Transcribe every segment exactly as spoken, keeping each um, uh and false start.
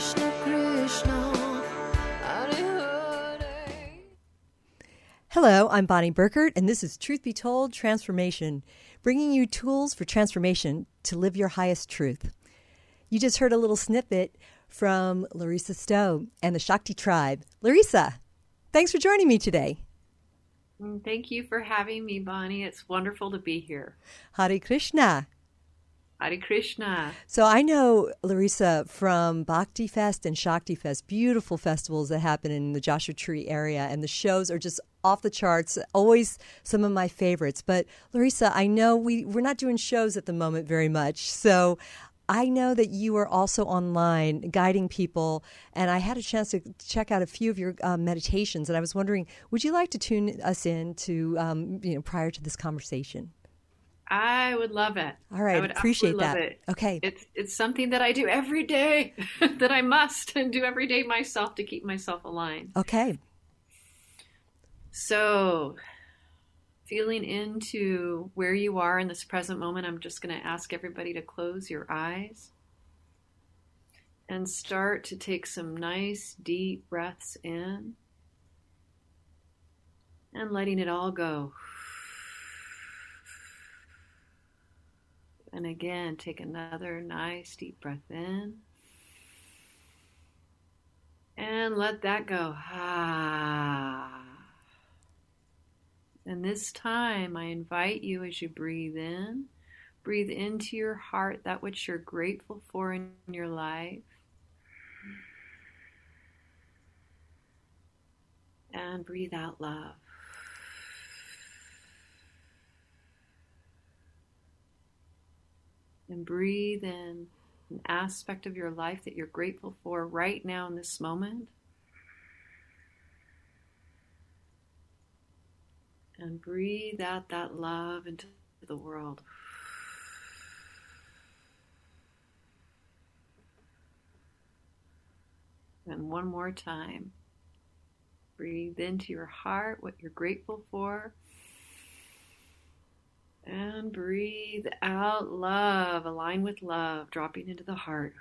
Krishna, Krishna, Hare Hare. Hello, I'm Bonnie Burkert, and this is Truth Be Told Transformation, bringing you tools for transformation to live your highest truth. You just heard a little snippet from Larissa Stowe and the Shakti Tribe. Larissa, thanks for joining me today. Thank you for having me, Bonnie. It's wonderful to be here. Hare Krishna. Hare Krishna. So I know, Larissa, from Bhakti Fest and Shakti Fest, beautiful festivals that happen in the Joshua Tree area, and the shows are just off the charts, always some of my favorites. But Larissa, I know we, we're not doing shows at the moment very much, so I know that you are also online guiding people, and I had a chance to check out a few of your um, meditations, and I was wondering, would you like to tune us in to, um, you know, prior to this conversation? I would love it. All right, I would appreciate that. love it. Okay. It's it's something that I do every day, that I must and do every day myself to keep myself aligned. Okay. So, feeling into where you are in this present moment, I'm just going to ask everybody to close your eyes and start to take some nice deep breaths in and letting it all go. And again, take another nice deep breath in and let that go. Ah. And this time, I invite you as you breathe in, breathe into your heart that which you're grateful for in your life. And breathe out love. And breathe in an aspect of your life that you're grateful for right now in this moment. And breathe out that love into the world. And one more time. Breathe into your heart what you're grateful for. And breathe out love, align with love, dropping into the heart.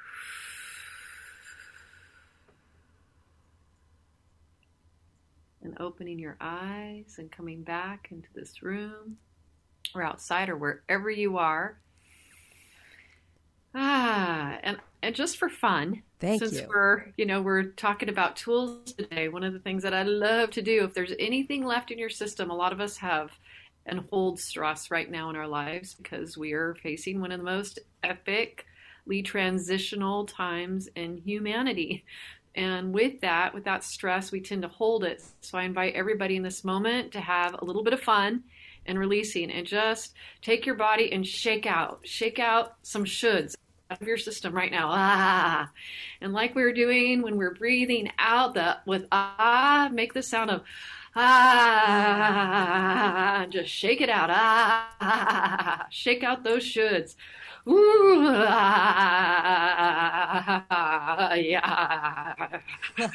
And opening your eyes and coming back into this room or outside or wherever you are. Ah, and, and just for fun, Thank since you. we're, you know, we're talking about tools today, one of the things that I love to do, if there's anything left in your system, a lot of us have and hold stress right now in our lives because we are facing one of the most epically transitional times in humanity. And with that, with that stress, we tend to hold it. So I invite everybody in this moment to have a little bit of fun and releasing and just take your body and shake out, shake out some shoulds out of your system right now. Ah, and like we were doing when we're breathing out the with ah, make the sound of ah, just shake it out. Ah, shake out those shoulds. Ooh, ah, yeah. and,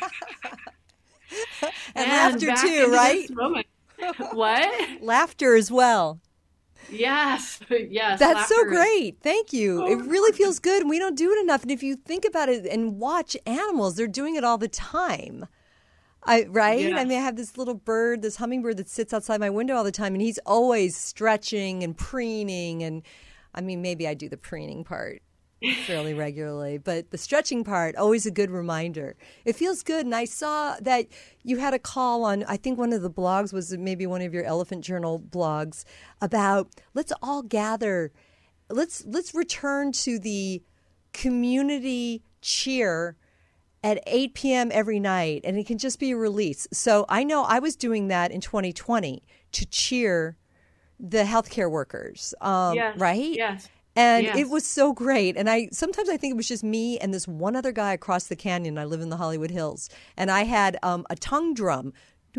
And laughter back too, into right? this moment. What? Laughter as well. Yes, yes. That's so laughter is- great. Thank you. Oh, It really feels good, and we don't do it enough. And if you think about it and watch animals, they're doing it all the time. I, right? Yes. I mean, I have this little bird, this hummingbird that sits outside my window all the time, and he's always stretching and preening. And I mean, maybe I do the preening part fairly regularly, but the stretching part, always a good reminder. It feels good. And I saw that you had a call on, I think one of the blogs was maybe one of your Elephant Journal blogs about let's all gather. Let's, let's return to the community cheer at eight p.m. every night, and it can just be a release. So I know I was doing that in twenty twenty to cheer the healthcare workers, um, Yes, right? yes. And yes. it was so great. And I sometimes I think it was just me and this one other guy across the canyon. I live in the Hollywood Hills, and I had um, a tongue drum,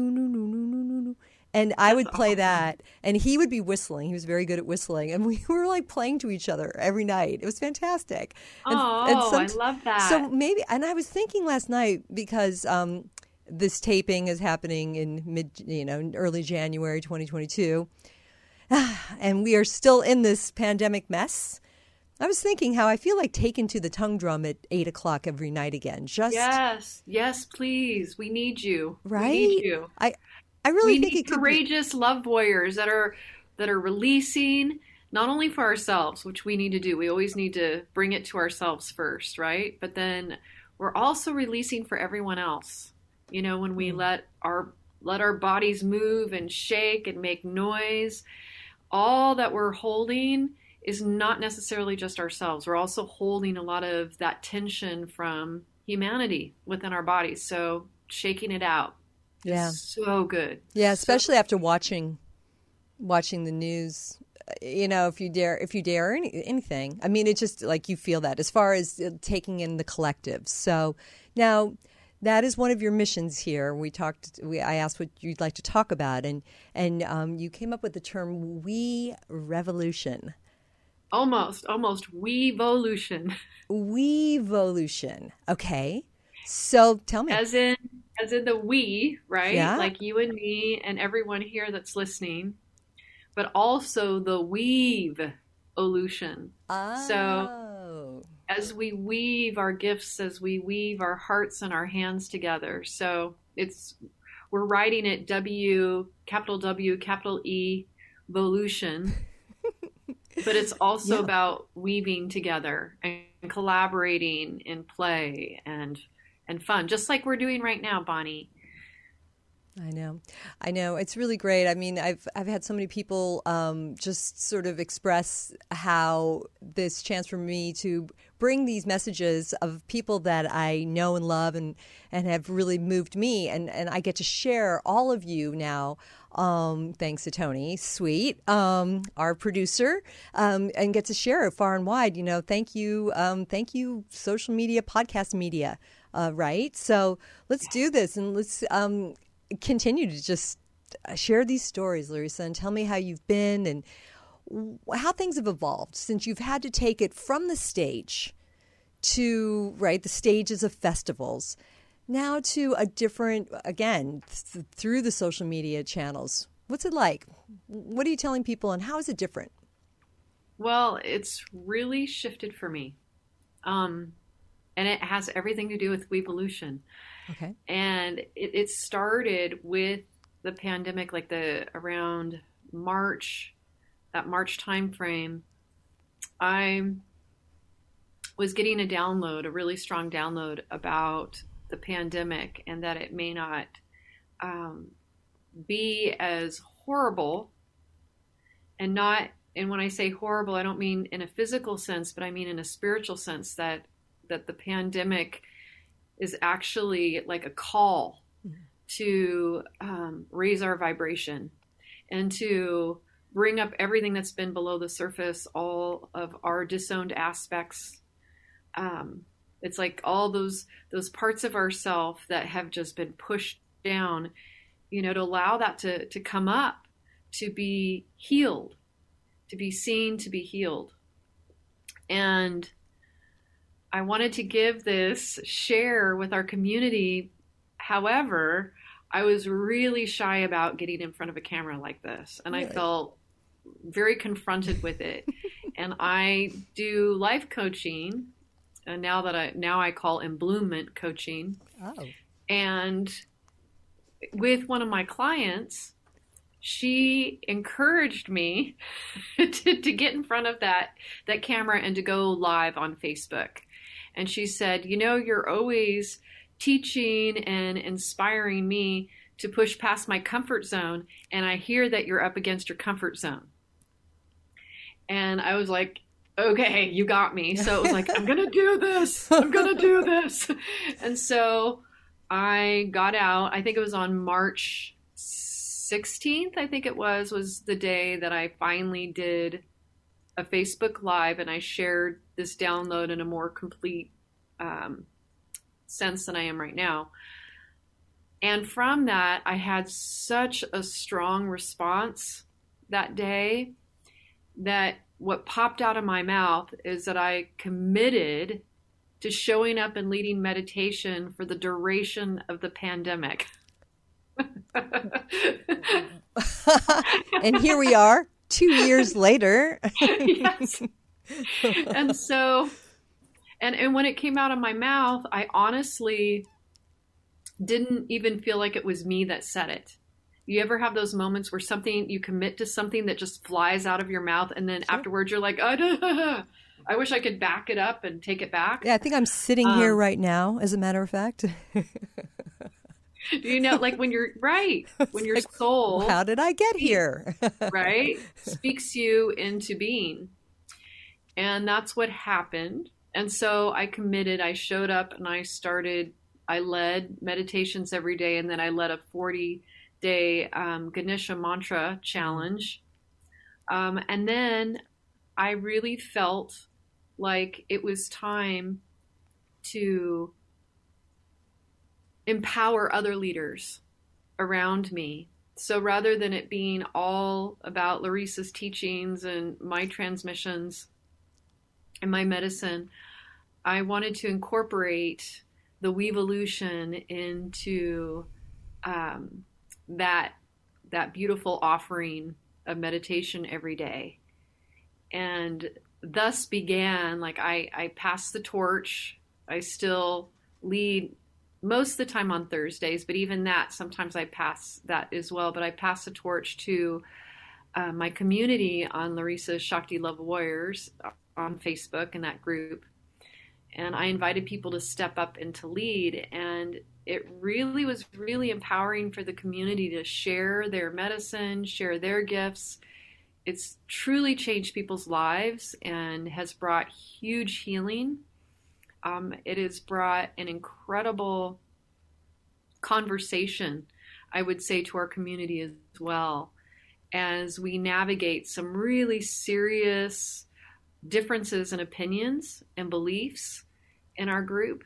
and I would play that, and he would be whistling. He was very good at whistling, and we were like playing to each other every night. It was fantastic. And, Oh, and I love that. So maybe, and I was thinking last night because um, this taping is happening in mid, you know, early January twenty twenty-two. And we are still in this pandemic mess. I was thinking how I feel like taken to the tongue drum at eight o'clock every night again. Just Yes, yes, please. We need you. right. We need you. I I really We think need it could be. courageous love warriors that are that are releasing not only for ourselves, which we need to do. We always need to bring it to ourselves first, right? But then we're also releasing for everyone else. You know, when we Mm. let our let our bodies move and shake and make noise, all that we're holding is not necessarily just ourselves. We're also holding a lot of that tension from humanity within our bodies. So shaking it out is Yeah. so good. Yeah, So especially after watching watching the news. uh, You know, if you dare, if you dare any, anything. I mean, it's just like you feel that as far as uh, taking in the collective. So now, that is one of your missions here. We talked. We I asked what you'd like to talk about, and and um, you came up with the term "we revolution." almost, almost we-volution. We-volution. Okay. So tell me. As in, as in the we, right? Yeah. Like you and me and everyone here that's listening, but also the weave-olution. So Oh. as we weave our gifts, as we weave our hearts and our hands together. So it's, we're writing it W, capital W, capital E, volution. But it's also Yeah. about weaving together and collaborating in play and and fun, just like we're doing right now, Bonnie. I know, I know. It's really great. I mean, I've I've had so many people um, just sort of express how this chance for me to bring these messages of people that I know and love and and have really moved me, and and I get to share all of you now. Um, thanks to Tony Sweet, um, our producer, um, and get to share it far and wide. You know, thank you, um, thank you, social media, podcast media, uh, right? So let's do this, and let's um, continue to just share these stories, Larissa, and tell me how you've been and how things have evolved since you've had to take it from the stage to, right, the stages of festivals, now to a different, again, th- through the social media channels. What's it like? What are you telling people, and how is it different? Well, it's really shifted for me. Um, and it has everything to do with weevolution. Okay. And it, it started with the pandemic, like the around March, that March timeframe. I was getting a download, a really strong download about the pandemic, and that it may not um, be as horrible, and not, and when I say horrible, I don't mean in a physical sense, but I mean in a spiritual sense, that that the pandemic is actually like a call mm-hmm. to um, raise our vibration and to bring up everything that's been below the surface, all of our disowned aspects. Um, it's like all those those parts of ourself that have just been pushed down, you know, to allow that to, to come up, to be healed, to be seen, to be healed. And I wanted to give this share with our community. However, I was really shy about getting in front of a camera like this. And really? I felt very confronted with it. And I do life coaching. And now that I, now I call embloomment coaching. Oh. And with one of my clients, she encouraged me to, to get in front of that, that camera and to go live on Facebook. And she said, you know, you're always teaching and inspiring me to push past my comfort zone. And I hear that you're up against your comfort zone. And I was like, okay, you got me. So it was like, I'm going to do this. I'm going to do this. And so I got out. I think it was on March sixteenth, I think it was, was the day that I finally did a Facebook Live, and I shared this download in a more complete um, sense than I am right now. And from that, I had such a strong response that day that what popped out of my mouth is that I committed to showing up and leading meditation for the duration of the pandemic. And here we are, two years later. Yes. And so, and, and when it came out of my mouth, I honestly didn't even feel like it was me that said it. You ever have those moments where something, you commit to something that just flies out of your mouth, and then Sure. afterwards you're like, oh, I wish I could back it up and take it back. Yeah, I think I'm sitting Um, here right now, as a matter of fact. Do you know, like when you're right, when your like, soul, How did I get here? right, speaks you into being. And that's what happened. And so I committed, I showed up and I started, I led meditations every day. And then I led a forty day um, Ganesha mantra challenge. Um, and then I really felt like it was time to empower other leaders around me. So rather than it being all about Larissa's teachings and my transmissions and my medicine, I wanted to incorporate the Weevolution into um, that that beautiful offering of meditation every day. And thus began, like I, I passed the torch. I still lead most of the time on Thursdays, but even that, sometimes I pass that as well. But I pass the torch to uh, my community on Larissa's Shakti Love Warriors on Facebook in that group. And I invited people to step up and to lead. And it really was really empowering for the community to share their medicine, share their gifts. It's truly changed people's lives and has brought huge healing. Um, it has brought an incredible conversation, I would say, to our community as well, as we navigate some really serious differences in opinions and beliefs in our group.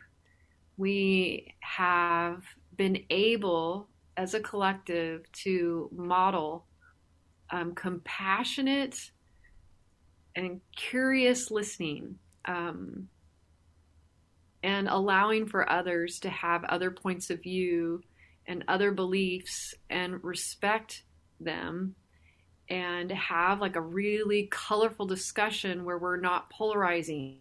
We have been able, as a collective, to model um, compassionate and curious listening, um, and allowing for others to have other points of view and other beliefs and respect them, and have like a really colorful discussion where we're not polarizing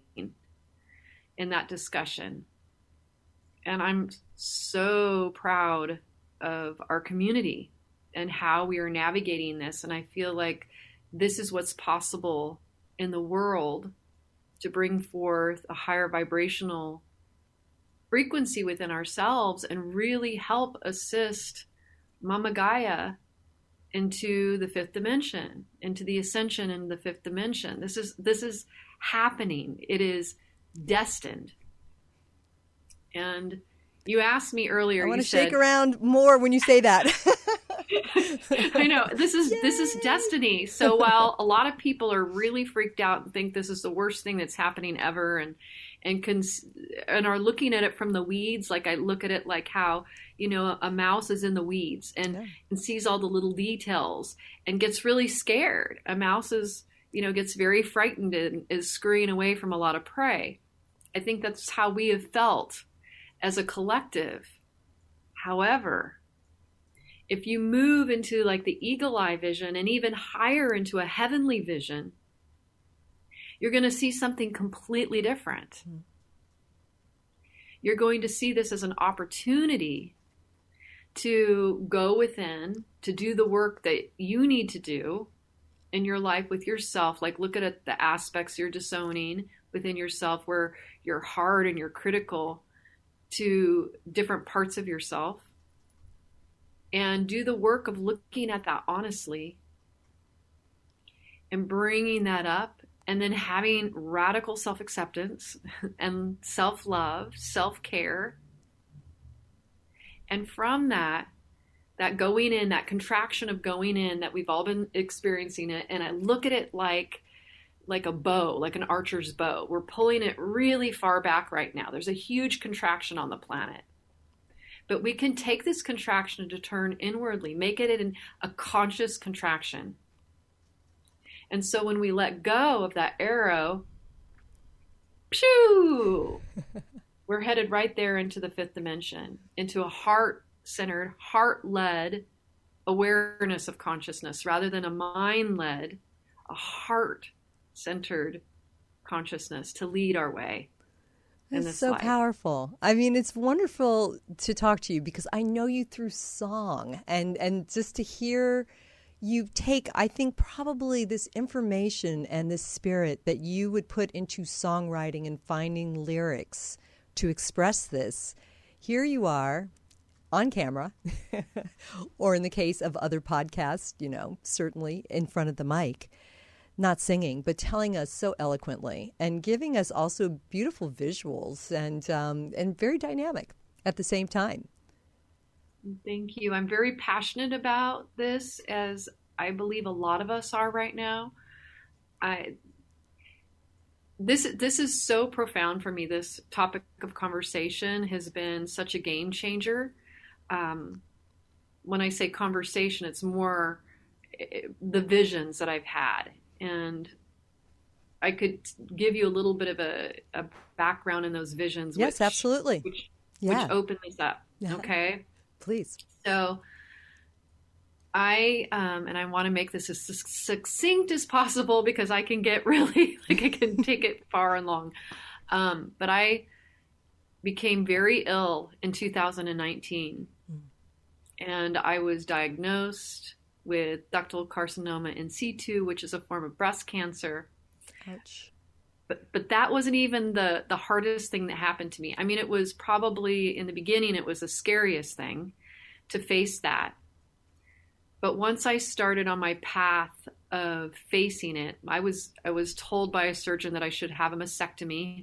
in that discussion. And I'm so proud of our community and how we are navigating this. And I feel like this is what's possible in the world to bring forth a higher vibrational frequency within ourselves and really help assist Mama Gaia into the fifth dimension, into the ascension in the fifth dimension. This is this is happening. It is destined. And you asked me earlier. I want you to shake said, around more when you say that. I know this is Yay! this is destiny. So while a lot of people are really freaked out and think this is the worst thing that's happening ever, and and cons- and are looking at it from the weeds, like I look at it like how, you know, a mouse is in the weeds and, Yeah. and sees all the little details and gets really scared. A mouse is, you know, gets very frightened and is scurrying away from a lot of prey. I think that's how we have felt as a collective. However, if you move into like the eagle eye vision and even higher into a heavenly vision, you're going to see something completely different. Mm. You're going to see this as an opportunity to go within, to do the work that you need to do in your life with yourself. Like look at the aspects you're disowning within yourself, where you're hard and you're critical to different parts of yourself, and do the work of looking at that honestly and bringing that up, and then having radical self-acceptance and self-love, self-care. And from that, that going in, that contraction of going in that we've all been experiencing it, and I look at it like like a bow, like an archer's bow. We're pulling it really far back right now. There's a huge contraction on the planet. But we can take this contraction to turn inwardly, make it in a conscious contraction. And so when we let go of that arrow, pew, we're headed right there into the fifth dimension, into a heart-centered, heart-led awareness of consciousness, rather than a mind-led, a heart-centered consciousness to lead our way in It's this so life. powerful. I mean, it's wonderful to talk to you because I know you through song and, and just to hear you take, I think, probably this information and this spirit that you would put into songwriting and finding lyrics to express this. Here you are on camera, or in the case of other podcasts, you know, certainly in front of the mic, not singing, but telling us so eloquently and giving us also beautiful visuals and um, and very dynamic at the same time. Thank you. I'm very passionate about this, as I believe a lot of us are right now. I this this is so profound for me. This topic of conversation has been such a game changer. Um, when I say conversation, it's more eh, the visions that I've had. And I could give you a little bit of a, a background in those visions. Yes, which, absolutely. Which, Yeah. which open this up. Yeah. Okay. Please. So I, um, and I want to make this as succinct as possible because I can get really, like I can take it far and long. Um, but I became very ill in two thousand nineteen mm. and I was diagnosed with ductal carcinoma in situ, which is a form of breast cancer. Ouch. But but that wasn't even the, the hardest thing that happened to me. I mean, it was probably, in the beginning, it was the scariest thing to face that. But once I started on my path of facing it, I was I was told by a surgeon that I should have a mastectomy,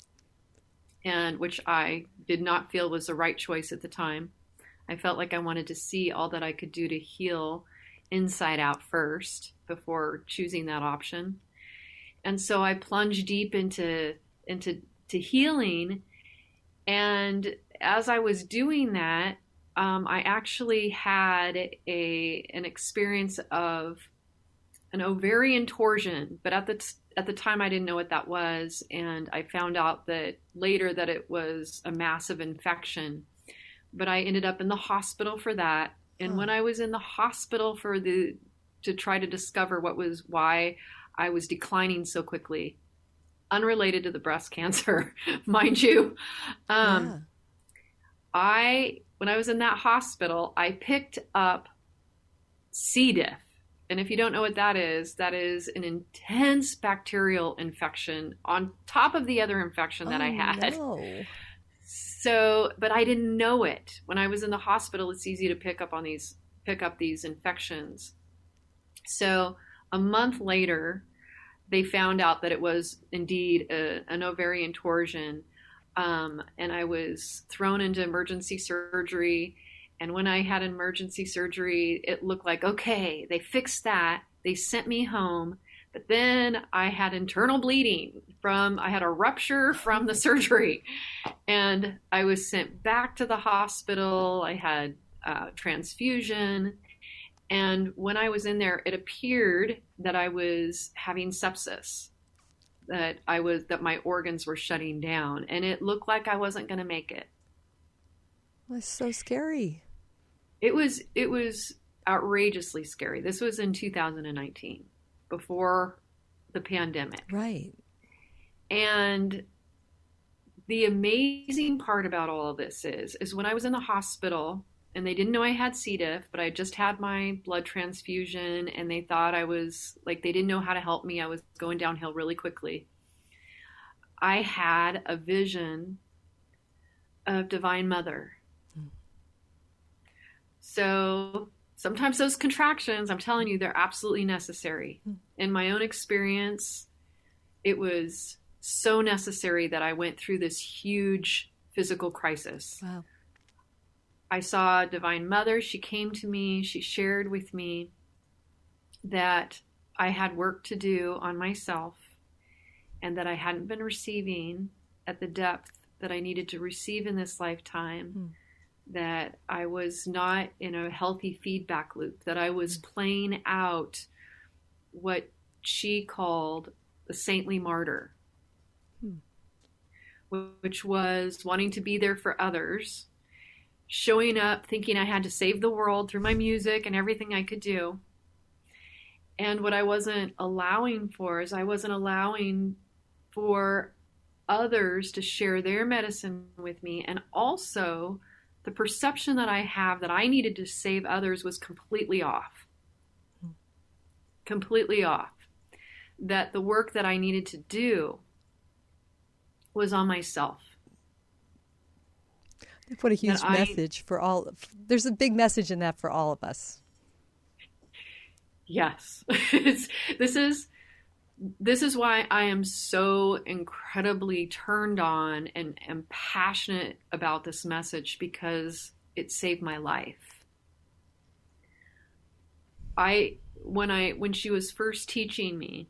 and which I did not feel was the right choice at the time. I felt like I wanted to see all that I could do to heal inside out first before choosing that option. And so I plunged deep into into to healing. And as I was doing that, um, I actually had a an experience of an ovarian torsion. But at the t- at the time, I didn't know what that was, and I found out that later that it was a massive infection. But I ended up in the hospital for that. And Oh. when I was in the hospital for the to try to discover what was why I was declining so quickly, unrelated to the breast cancer, mind you, um, Yeah. I when I was in that hospital, I picked up C. diff. And if you don't know what that is, that is an intense bacterial infection on top of the other infection that Oh, I had. no. So, but I didn't know it. When I was in the hospital, it's easy to pick up on these, pick up these infections. So a month later, they found out that it was indeed a, an ovarian torsion. Um, and I was thrown into emergency surgery. And when I had emergency surgery, it looked like, okay, they fixed that. They sent me home. But then I had internal bleeding from, I had a rupture from the surgery. And I was sent back to the hospital. I had uh, transfusion. And when I was in there, it appeared that I was having sepsis, that I was, that my organs were shutting down. And it looked like I wasn't going to make it. That's so scary. It was, it was outrageously scary. This was in two thousand nineteen, before the pandemic. Right. And the amazing part about all of this is, is when I was in the hospital and they didn't know I had C. diff, but I just had my blood transfusion and they thought I was like, they didn't know how to help me. I was going downhill really quickly. I had a vision of Divine Mother. Hmm. So sometimes those contractions, I'm telling you, they're absolutely necessary. Hmm. In my own experience, it was so necessary that I went through this huge physical crisis. Wow. I saw Divine Mother. She came to me. She shared with me that I had work to do on myself and that I hadn't been receiving at the depth that I needed to receive in this lifetime, hmm. that I was not in a healthy feedback loop, that I was playing out what she called the saintly martyr, hmm. which was wanting to be there for others, showing up thinking I had to save the world through my music and everything I could do. And what I wasn't allowing for is I wasn't allowing for others to share their medicine with me, and also the perception that I have that I needed to save others was completely off. Completely off. That the work that I needed to do was on myself. What a huge That I- message for all. There's a big message in that for all of us. Yes. It's, this is this is why I am so incredibly turned on and am passionate about this message, because it saved my life. I when I when she was first teaching me,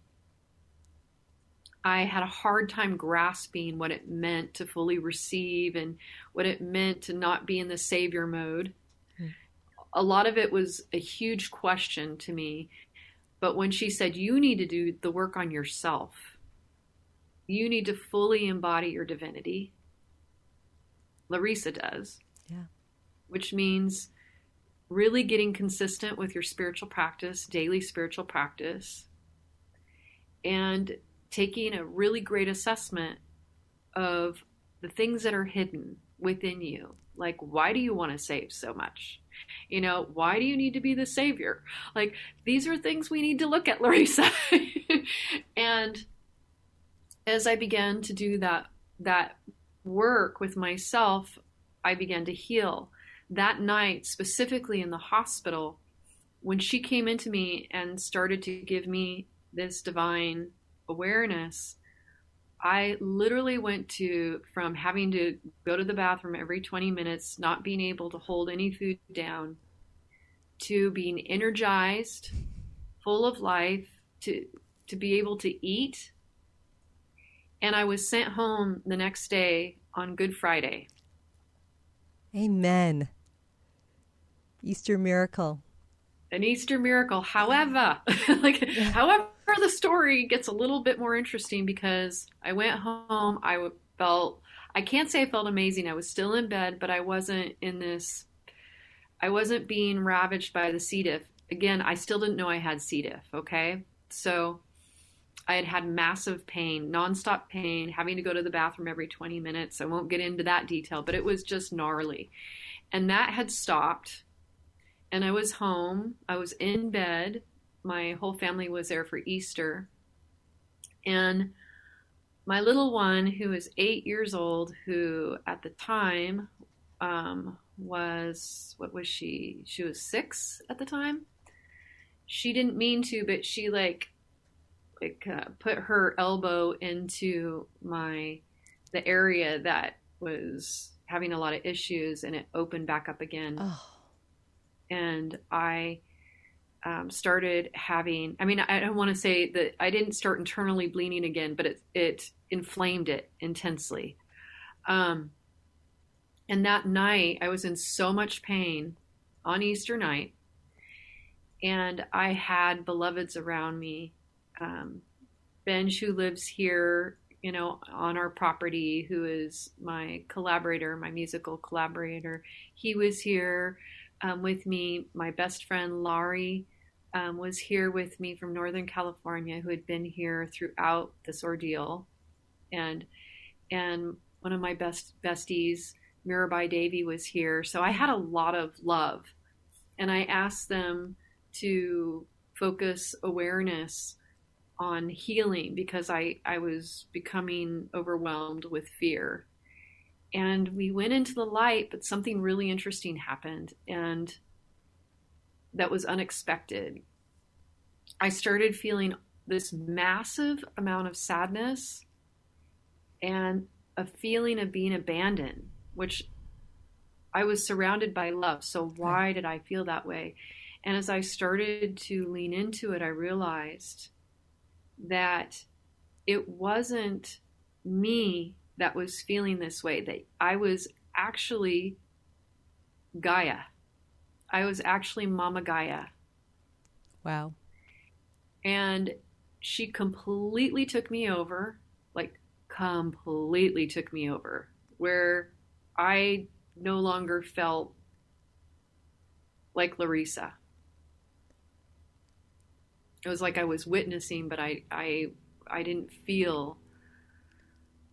I had a hard time grasping what it meant to fully receive and what it meant to not be in the savior mode. Hmm. A lot of it was a huge question to me. But when she said, you need to do the work on yourself, you need to fully embody your divinity. Larissa does. Yeah. Which means really getting consistent with your spiritual practice, daily spiritual practice, and taking a really great assessment of the things that are hidden within you. Like, why do you want to save so much? You know, why do you need to be the savior? Like, these are things we need to look at, Larissa. And as I began to do that, that work with myself, I began to heal. That night, specifically in the hospital, when she came into me and started to give me this divine awareness, I literally went to, from having to go to the bathroom every twenty minutes, not being able to hold any food down, to being energized, full of life, to to be able to eat. And I was sent home the next day on Good Friday. Amen. Easter miracle. An Easter miracle. However, like, however, the story gets a little bit more interesting, because I went home. I felt, I can't say I felt amazing. I was still in bed, but I wasn't in this, I wasn't being ravaged by the C. diff. Again, I still didn't know I had C. diff. Okay. So I had had massive pain, nonstop pain, having to go to the bathroom every twenty minutes. I won't get into that detail, but it was just gnarly. And that had stopped. And I was home. I was in bed. My whole family was there for Easter. And my little one, who is eight years old, who at the time um, was, what was she? She was six at the time. She didn't mean to, but she like, like uh, put her elbow into my, the area that was having a lot of issues, and it opened back up again. Oh. And I um, started having, I mean, I don't want to say that I didn't start internally bleeding again, but it, it inflamed it intensely. Um, and that night I was in so much pain on Easter night, and I had beloveds around me. Um, Benj, who lives here, you know, on our property, who is my collaborator, my musical collaborator, he was here. Um, with me. My best friend Laurie um, was here with me from Northern California, who had been here throughout this ordeal, and and one of my best besties, Mirabai Devi, was here. So I had a lot of love, and I asked them to focus awareness on healing, because I I was becoming overwhelmed with fear. And we went into the light, but something really interesting happened, and that was unexpected. I started feeling this massive amount of sadness and a feeling of being abandoned, which I was surrounded by love. So why did I feel that way? And as I started to lean into it, I realized that it wasn't me that was feeling this way, that I was actually Gaia. I was actually Mama Gaia. Wow. And she completely took me over, like completely took me over, where I no longer felt like Larissa. It was like I was witnessing, but I, I, I didn't feel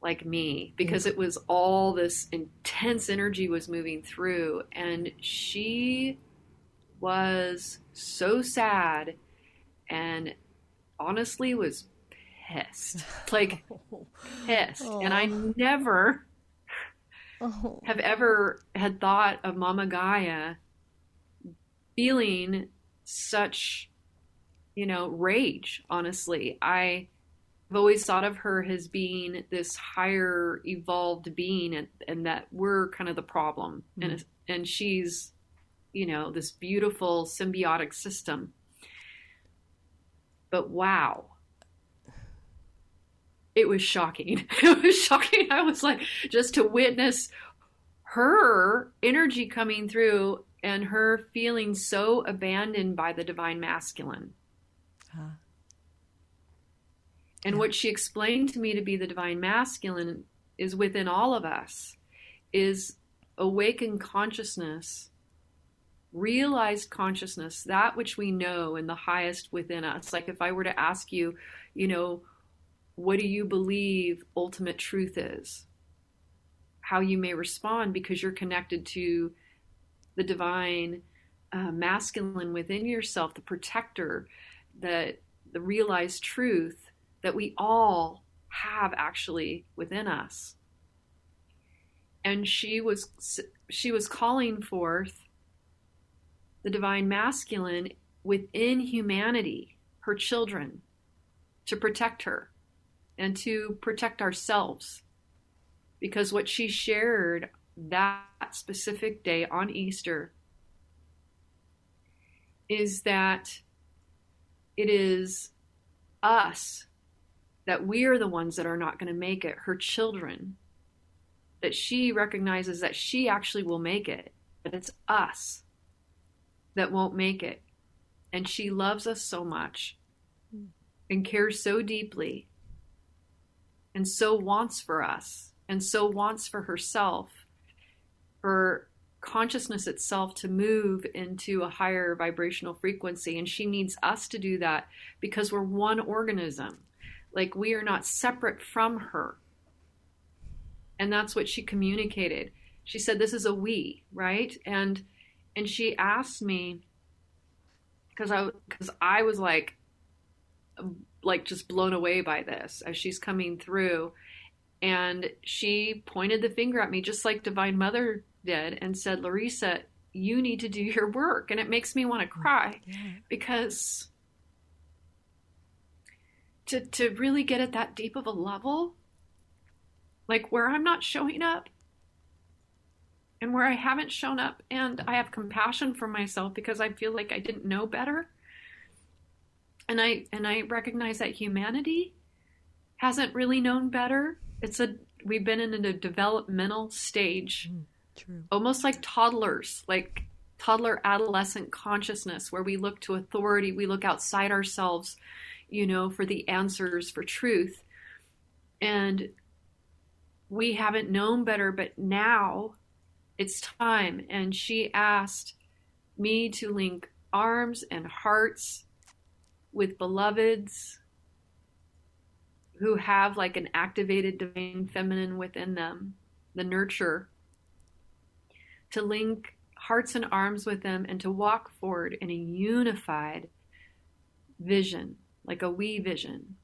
like me, because it was all this intense energy was moving through. And she was so sad and honestly was pissed, like pissed. Oh. And I never Oh. have ever had thought of Mama Gaia feeling such, you know, rage, honestly. I've always thought of her as being this higher evolved being, and, and that we're kind of the problem. Mm-hmm. And, and she's, you know, this beautiful symbiotic system. But wow. It was shocking. It was shocking. I was like, just to witness her energy coming through and her feeling so abandoned by the divine masculine. Huh. And yeah. What she explained to me to be the divine masculine is within all of us, is awakened consciousness, realized consciousness, that which we know in the highest within us. Like if I were to ask you, you know, what do you believe ultimate truth is? How you may respond, because you're connected to the divine uh, masculine within yourself, the protector, that the realized truth that we all have actually within us. And she was she was calling forth the divine masculine within humanity, her children, to protect her. And to protect ourselves. Because what she shared that specific day on Easter is that it is us, that we are the ones that are not going to make it, her children. That she recognizes that she actually will make it, but it's us that won't make it. And she loves us so much and cares so deeply. And so wants for us, and so wants for herself, for consciousness itself to move into a higher vibrational frequency. And she needs us to do that because we're one organism. Like we are not separate from her. And that's what she communicated. She said, this is a we, right? And and she asked me, because I, because I was like, like just blown away by this as she's coming through. And she pointed the finger at me just like Divine Mother did and said, Larissa, you need to do your work. And it makes me want to cry yeah. because to, to really get at that deep of a level, like where I'm not showing up and where I haven't shown up, and I have compassion for myself because I feel like I didn't know better. And I and I recognize that humanity hasn't really known better. It's a we've been in a developmental stage, mm, true. Almost like toddlers, like toddler adolescent consciousness, where we look to authority, we look outside ourselves, you know, for the answers, for truth. And we haven't known better, but now it's time. And she asked me to link arms and hearts with beloveds who have like an activated divine feminine within them, the nurture, to link hearts and arms with them and to walk forward in a unified vision, like a we vision,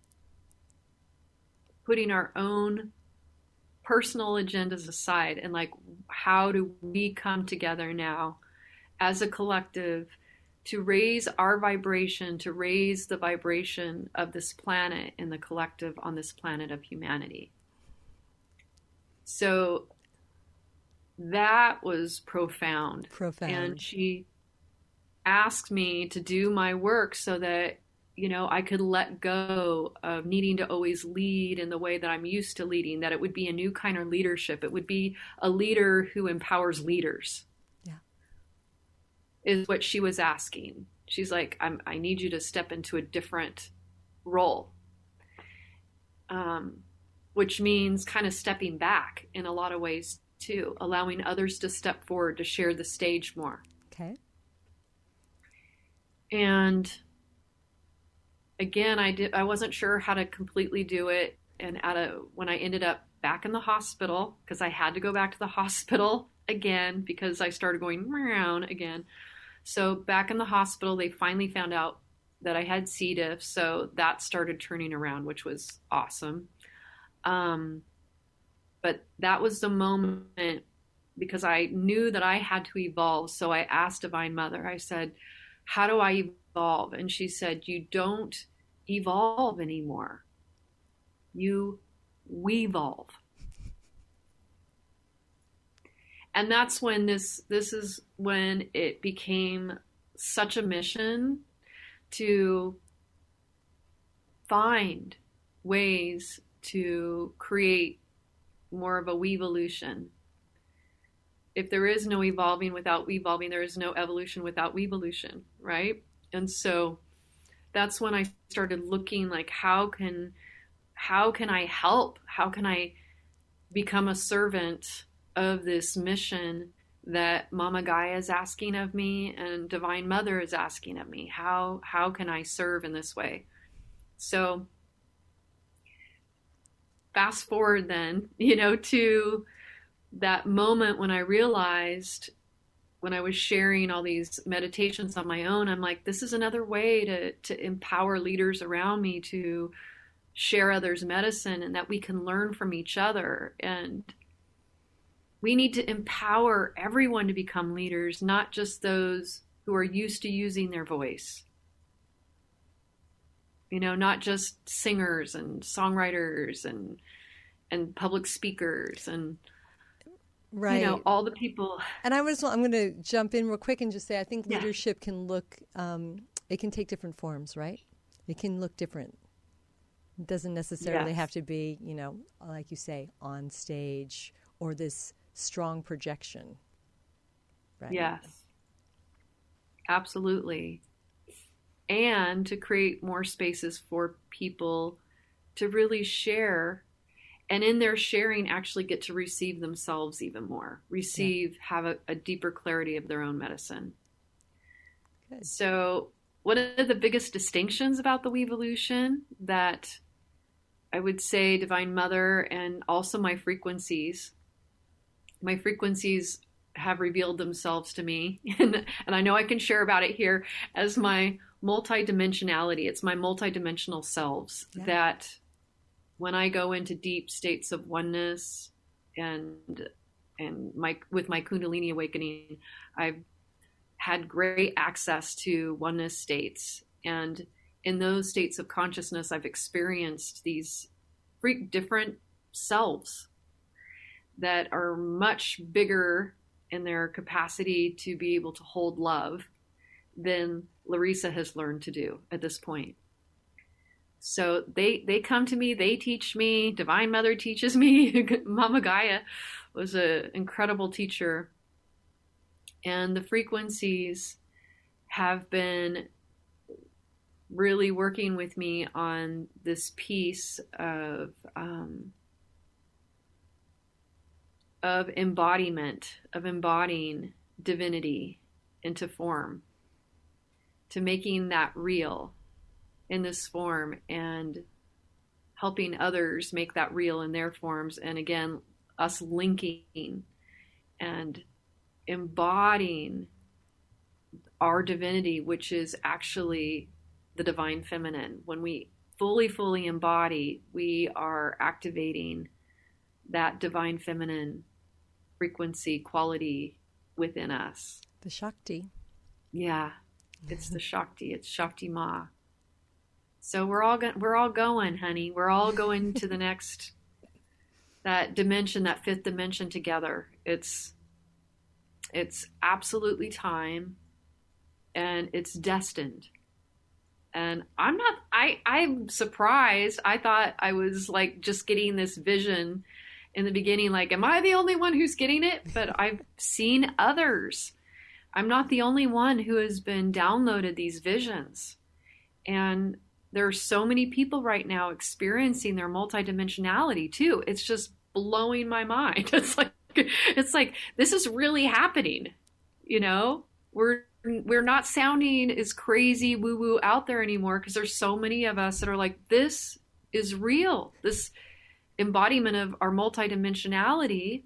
putting our own personal agendas aside and like, how do we come together now as a collective to raise our vibration, to raise the vibration of this planet and the collective on this planet of humanity. So that was profound. Profound. And she asked me to do my work so that, you know, I could let go of needing to always lead in the way that I'm used to leading, that it would be a new kind of leadership. It would be a leader who empowers leaders. Is what she was asking. She's like, I'm, I need you to step into a different role. Um, which means kind of stepping back in a lot of ways too, allowing others to step forward to share the stage more. Okay. And again, I did, I wasn't sure how to completely do it. And at a, when I ended up back in the hospital, because I had to go back to the hospital again because I started going around again. So back in the hospital, they finally found out that I had C. diff. So that started turning around, which was awesome. Um, but that was the moment because I knew that I had to evolve. So I asked Divine Mother, I said, how do I evolve? And she said, you don't evolve anymore. You wevolve. And that's when this, this is when it became such a mission to find ways to create more of a weevolution. If there is no evolving without weevolving, there is no evolution without weevolution, right? And so that's when I started looking like, how can, how can I help? How can I become a servant of this mission that Mama Gaia is asking of me and Divine Mother is asking of me? How, how can I serve in this way? So fast forward then, you know, to that moment when I realized, when I was sharing all these meditations on my own, I'm like, this is another way to, to empower leaders around me to share others' medicine, and that we can learn from each other. And we need to empower everyone to become leaders, not just those who are used to using their voice. You know, not just singers and songwriters and and public speakers and right. You know, all the people. And I was, I'm going to jump in real quick and just say, I think Yeah. leadership can look, um, it can take different forms, right? It can look different. It doesn't necessarily Yes. have to be, you know, like you say, on stage or this strong projection. Right? Yes, absolutely. And to create more spaces for people to really share, and in their sharing actually get to receive themselves even more, receive, yeah. have a, a deeper clarity of their own medicine. Good. So one of the biggest distinctions about the Weevolution that I would say Divine Mother and also my frequencies, my frequencies have revealed themselves to me, and, and I know I can share about it here as my multidimensionality. It's my multidimensional selves yeah. that when I go into deep states of oneness and and my with my Kundalini awakening, I've had great access to oneness states, and in those states of consciousness, I've experienced these freak different selves that are much bigger in their capacity to be able to hold love than Larissa has learned to do at this point. So they, they come to me, they teach me, Divine Mother teaches me. Mama Gaia was an incredible teacher. And the frequencies have been really working with me on this piece of um, of embodiment, of embodying divinity into form, to making that real in this form and helping others make that real in their forms. And again, us linking and embodying our divinity, which is actually the divine feminine. When we fully, fully embody, we are activating that divine feminine frequency quality within us. The Shakti. Yeah, it's the Shakti. It's Shakti Ma. So we're all go- we're all going, honey. We're all going to the next that dimension, that fifth dimension together. It's it's absolutely time, and it's destined. And I'm not. I I'm surprised. I thought I was like just getting this vision in the beginning. Like, am I the only one who's getting it? But I've seen others. I'm not the only one who has been downloaded these visions, and there are so many people right now experiencing their multidimensionality too. It's just blowing my mind. It's like, it's like, this is really happening. You know, we're, we're not sounding as crazy woo woo out there anymore because there's so many of us that are like, this is real. This embodiment of our multidimensionality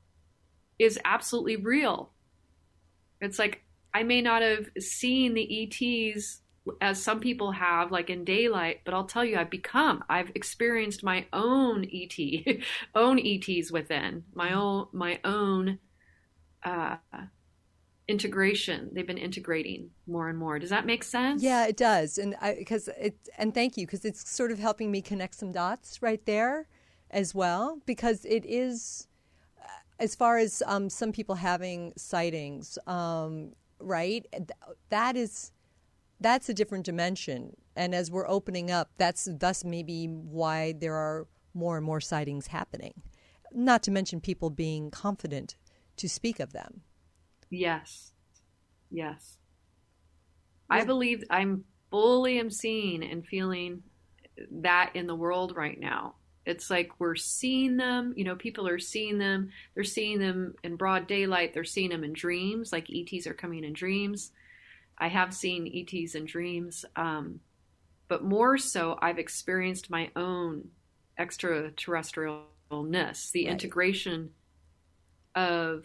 is absolutely real. It's like, I may not have seen the E Ts as some people have, like in daylight, but I'll tell you, I've become, I've experienced my own E T, own E Ts within, my own, my own uh, integration. They've been integrating more and more. Does that make sense? Yeah, it does. And I, because it, and thank you, because it's sort of helping me connect some dots right there as well, because it is, as far as um, some people having sightings, um, right? That is, that's a different dimension. And as we're opening up, that's thus maybe why there are more and more sightings happening. Not to mention people being confident to speak of them. Yes. Yes. Yeah. I believe I'm fully am seeing and feeling that in the world right now. It's like we're seeing them, you know, people are seeing them. They're seeing them in broad daylight. They're seeing them in dreams, like E Ts are coming in dreams. I have seen E Ts in dreams. Um, but more so, I've experienced my own extraterrestrialness, the Right. integration of,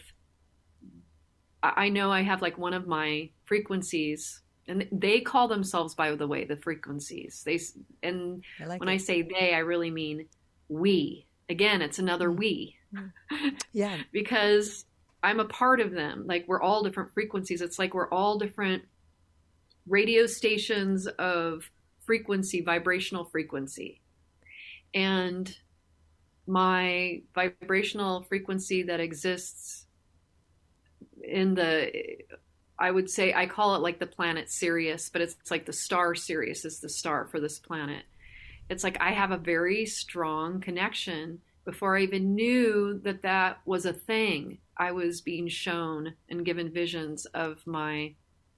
I I know I have like one of my frequencies, and they call themselves, by the way, the frequencies. They and I like when it. I say they, I really mean we. Again, it's another we, Yeah. because I'm a part of them. Like we're all different frequencies. It's like we're all different radio stations of frequency, vibrational frequency. And my vibrational frequency that exists in the, I would say, I call it like the planet Sirius, but it's, it's like the star Sirius is the star for this planet. It's like I have a very strong connection. Before I even knew that that was a thing, I was being shown and given visions of my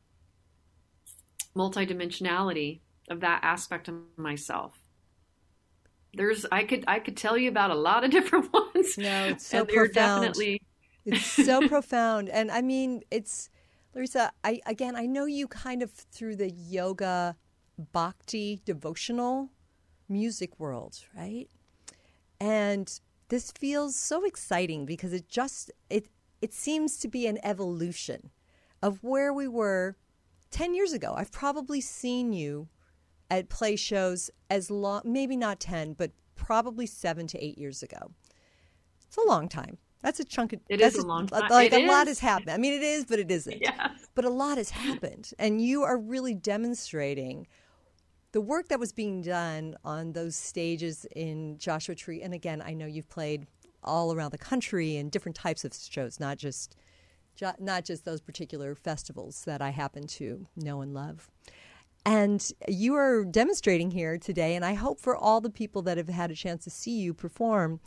multidimensionality, of that aspect of myself. There's, I could, I could tell you about a lot of different ones. No, it's so and they're profound. definitely, It's so profound. And I mean, it's, Larissa, I, again, I know you kind of through the yoga, bhakti, devotional music world, right? And this feels so exciting because it just, it, it seems to be an evolution of where we were ten years ago. I've probably seen you at play shows as long, maybe not ten, but probably seven to eight years ago. It's a long time. That's a chunk of, It that's is a long time. Like It a lot is. has happened. I mean, it is, but it isn't. yeah. But a lot has happened. And you are really demonstrating the work that was being done on those stages in Joshua Tree. And again, I know you've played all around the country in different types of shows, not just ju- not just those particular festivals that I happen to know and love. And you are demonstrating here today, and I hope for all the people that have had a chance to see you perform,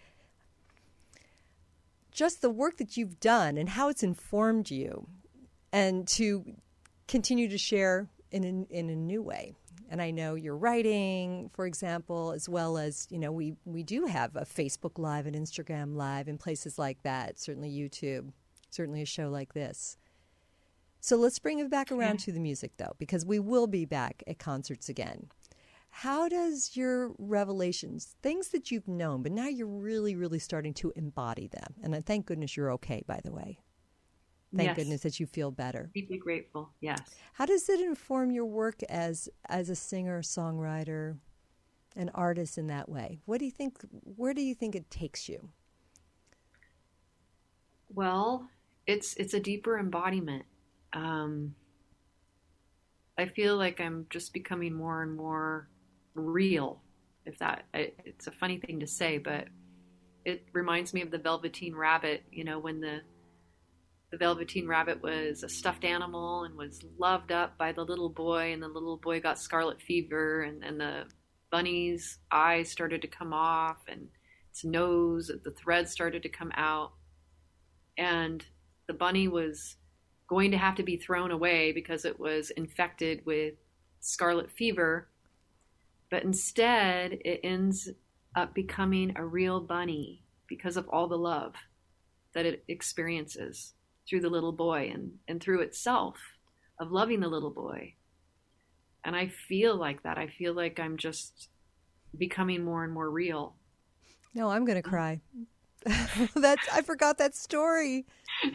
just the work that you've done and how it's informed you, and to continue to share in a, in a new way. And I know you're writing, for example, as well as, you know, we, we do have a Facebook Live and Instagram Live and places like that, certainly YouTube, certainly a show like this. So let's bring it back around to the music, though, because we will be back at concerts again. How does your revelations, things that you've known, but now you're really, really starting to embody them? And I thank goodness you're okay, by the way. Thank Yes. goodness that you feel better. Deeply grateful. Yes. How does it inform your work as as a singer, songwriter, an artist in that way? What do you think? Where do you think it takes you? Well, it's it's a deeper embodiment. Um, I feel like I'm just becoming more and more real. If that, it, it's a funny thing to say, but it reminds me of the Velveteen Rabbit. You know, when the the Velveteen Rabbit was a stuffed animal and was loved up by the little boy, and the little boy got scarlet fever, and, and the bunny's eyes started to come off, and its nose, the threads started to come out, and the bunny was going to have to be thrown away because it was infected with scarlet fever. But instead, it ends up becoming a real bunny because of all the love that it experiences through the little boy and, and through itself of loving the little boy. And I feel like that. I feel like I'm just becoming more and more real. No, I'm going to cry. That's I forgot that story.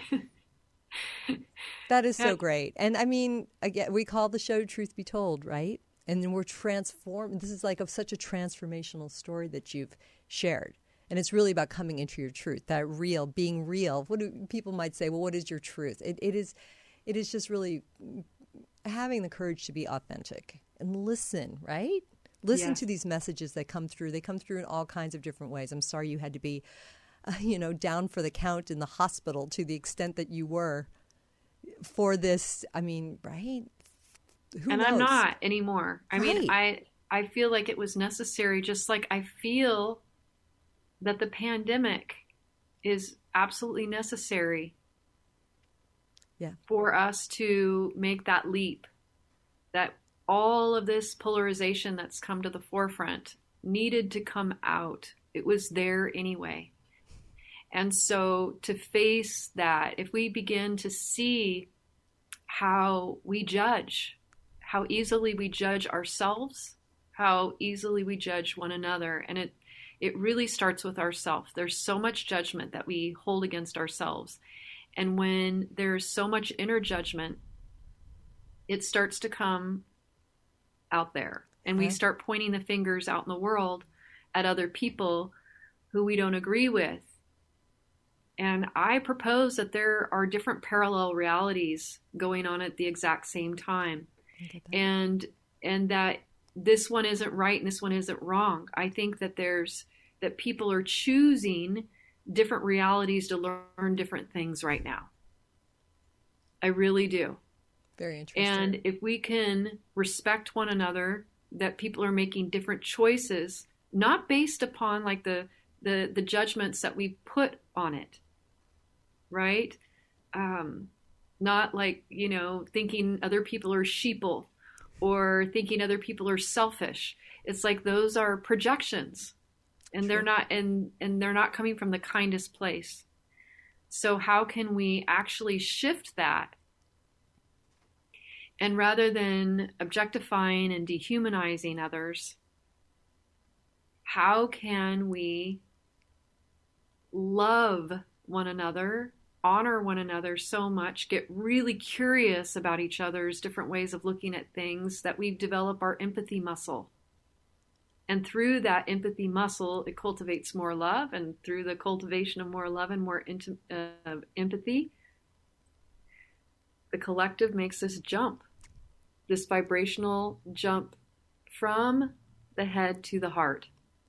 That is so great. And I mean, again, we call the show Truth Be Told, right? And then we're transformed. This is like a, such a transformational story that you've shared. And it's really about coming into your truth, that real, being real. What do people might say, well, what is your truth? It, it is it is just really having the courage to be authentic and listen, right? Listen Yes. to these messages that come through. They come through in all kinds of different ways. I'm sorry you had to be, uh, you know, down for the count in the hospital to the extent that you were for this. I mean, right? Who And knows? I'm not anymore. I mean, Right. I I feel like it was necessary, just like I feel that the pandemic is absolutely necessary Yeah. for us to make that leap, that all of this polarization that's come to the forefront needed to come out. It was there anyway. And so to face that, if we begin to see how we judge, how easily we judge ourselves, how easily we judge one another, and it it really starts with ourselves. There's so much judgment that we hold against ourselves. And when there's so much inner judgment, it starts to come out there. And we Okay. start pointing the fingers out in the world at other people who we don't agree with. And I propose that there are different parallel realities going on at the exact same time. I get that. And and that this one isn't right and this one isn't wrong. I think that there's that people are choosing different realities to learn different things right now. I really do. Very interesting. And if we can respect one another, that people are making different choices, not based upon like the the, the judgments that we put on it, right? Um, not like, you know, thinking other people are sheeple or thinking other people are selfish. It's like those are projections, and True. they're not and and they're not coming from the kindest place. So how can we actually shift that? And rather than objectifying and dehumanizing others, how can we love one another, honor one another so much, get really curious about each other's different ways of looking at things, that we develop our empathy muscle. And through that empathy muscle, it cultivates more love. And through the cultivation of more love and more int- uh, empathy, the collective makes this jump, this vibrational jump from the head to the heart.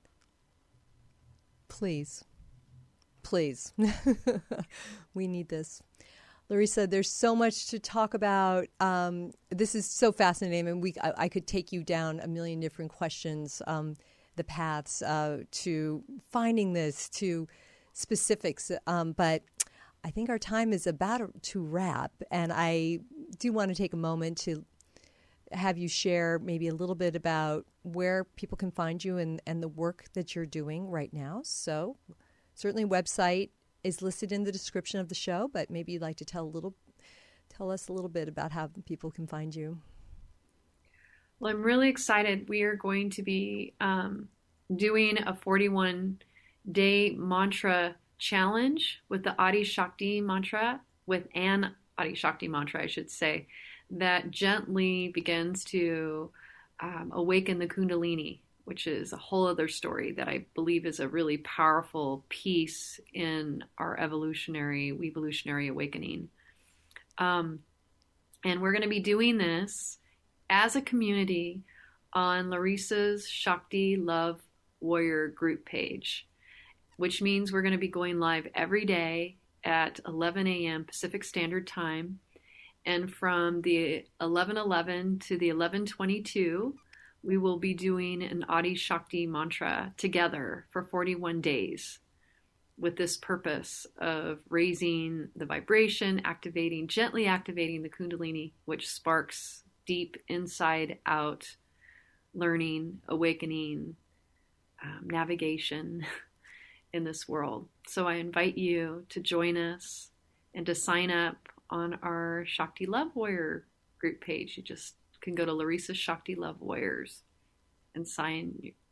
Please. Please. We need this. Larissa, there's so much to talk about. Um, this is so fascinating. I mean, we, I, I could take you down a million different questions, um, the paths uh, to finding this, to specifics. Um, but I think our time is about to wrap. And I do want to take a moment to have you share maybe a little bit about where people can find you and, and the work that you're doing right now. So certainly website is listed in the description of the show, but maybe you'd like to tell a little, tell us a little bit about how people can find you. Well, I'm really excited. We are going to be um, doing a forty-one day mantra challenge with the Adi Shakti mantra, with an Adi Shakti mantra, I should say, that gently begins to um, awaken the Kundalini, which is a whole other story that I believe is a really powerful piece in our evolutionary, evolutionary awakening. Um, and we're going to be doing this as a community on Larissa's Shakti Love Warrior group page, which means we're going to be going live every day at eleven a.m. Pacific Standard Time. And from the eleven eleven to the eleven twenty-two, we will be doing an Adi Shakti mantra together for forty-one days with this purpose of raising the vibration, activating, gently activating the Kundalini, which sparks deep inside out learning, awakening, um, navigation in this world. So I invite you to join us and to sign up on our Shakti Love Warrior group page. You just can go to Larissa's Shakti Love Warriors and sign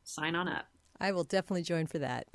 sign on up. I will definitely join for that.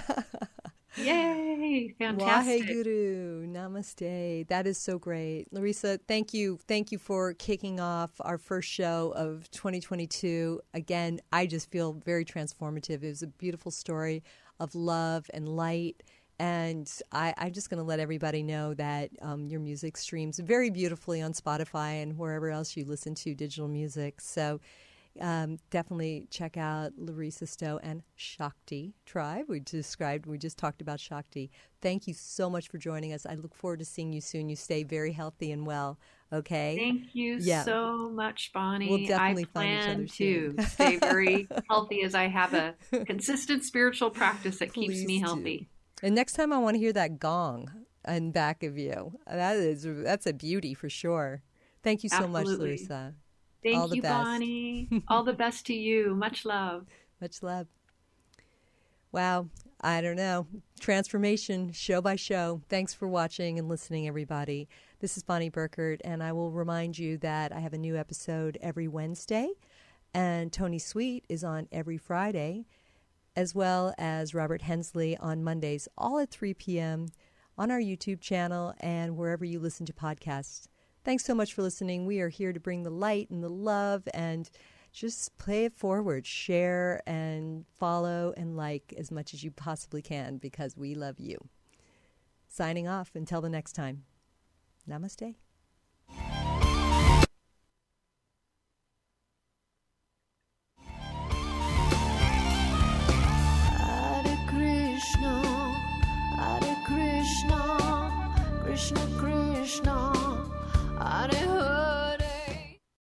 Yay! Fantastic. Waheguru. Namaste. That is so great. Larissa, thank you. Thank you for kicking off our first show of twenty twenty-two. Again, I just feel very transformative. It was a beautiful story of love and light. And I, I'm just going to let everybody know that um, your music streams very beautifully on Spotify and wherever else you listen to digital music. So Um, definitely check out Larissa Stowe and Shakti Tribe. We described, we just talked about Shakti. Thank you so much for joining us. I look forward to seeing you soon. You stay very healthy and well. Okay. Thank you Yeah. so much, Bonnie. We'll definitely I find each plan other to soon. stay very healthy as I have a consistent spiritual practice that keeps Please me do. healthy. And next time I want to hear that gong in back of you. That is, that's a beauty for sure. Thank you so much, Absolutely. Larissa. Thank All the you, best. Bonnie. All the best to you. Much love. Much love. Wow. I don't know. Transformation, show by show. Thanks for watching and listening, everybody. This is Bonnie Burkert, and I will remind you that I have a new episode every Wednesday, and Tony Sweet is on every Friday, as well as Robert Hensley on Mondays, all at three p.m. on our YouTube channel and wherever you listen to podcasts. Thanks so much for listening. We are here to bring the light and the love and just play it forward. Share and follow and like as much as you possibly can because we love you. Signing off until the next time. Namaste.